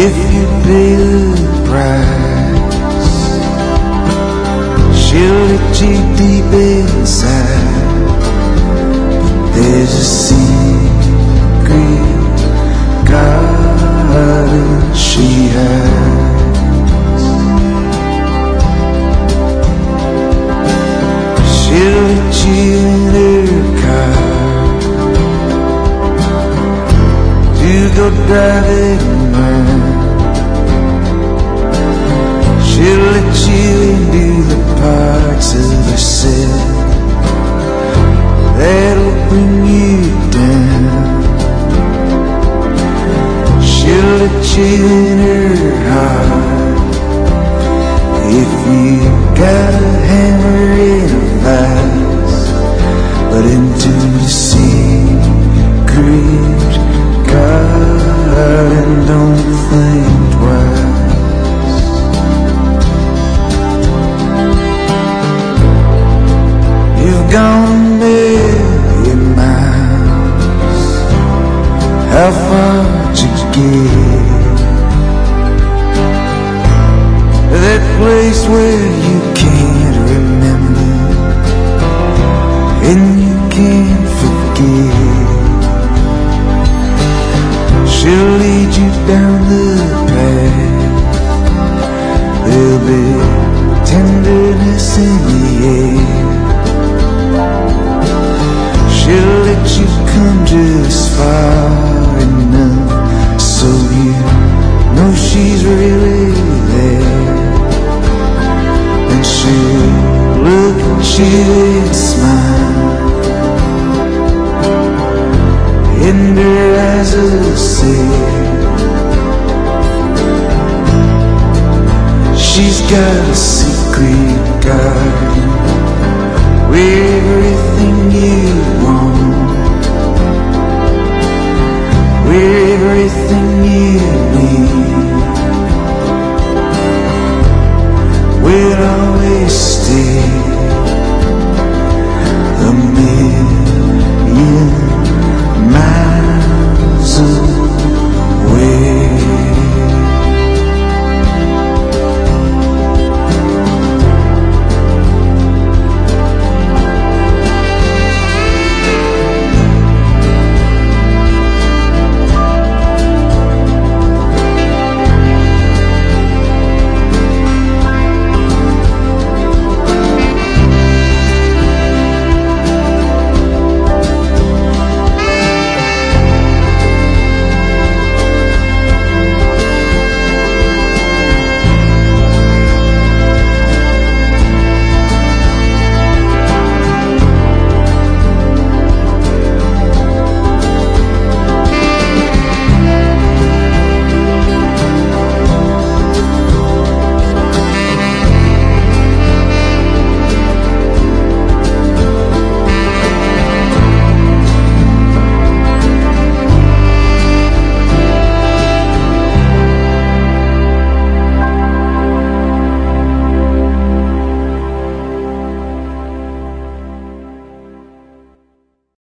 If you pay the price, she'll let you deep inside. There's a secret garden she has. She'll let you in her car to go driving around. She'll let you into the parts of herself that'll bring you down. She'll let you in her heart if you got a hammer in a vise. But into the secret garden, don't think twice. You've gone a million miles. How far'd you get? That place where you can't remember and you can't forget. She'll lead you down the path. There'll be tenderness in the air. She'll let you come just far enough so you know she's really there. And she'll look at you and smile, and her eyes will say she's got a secret garden where everything you